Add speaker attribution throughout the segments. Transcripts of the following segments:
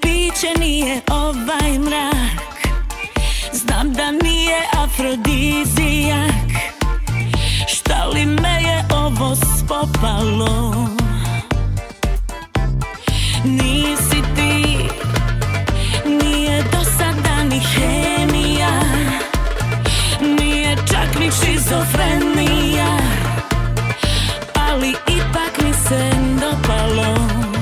Speaker 1: biće nije ovaj mrak. Znam da nije afrodizijak. Šta li me je ovo spopalo? Nisi ti, nije dosada ni hemija, nije čak ni šizofrenija, ali ipak mi se dopalo.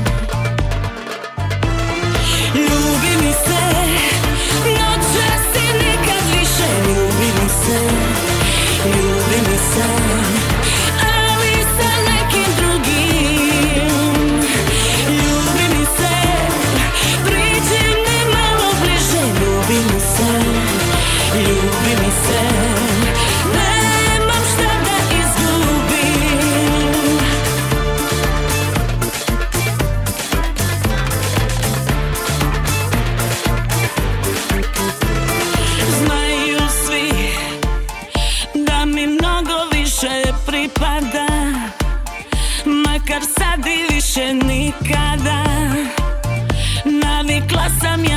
Speaker 1: Ljubi mi se, noćas i nikad više. Ljubi mi se, ljubi mi se, ali sa nekim drugim. Ljubi mi se, priđi mi malo bliže. Ljubi mi se, ljubi mi se, nemam šta da izgubim. Znaju svi da mi mnogo više pripada, makar sad i više nikada. Navikla sam ja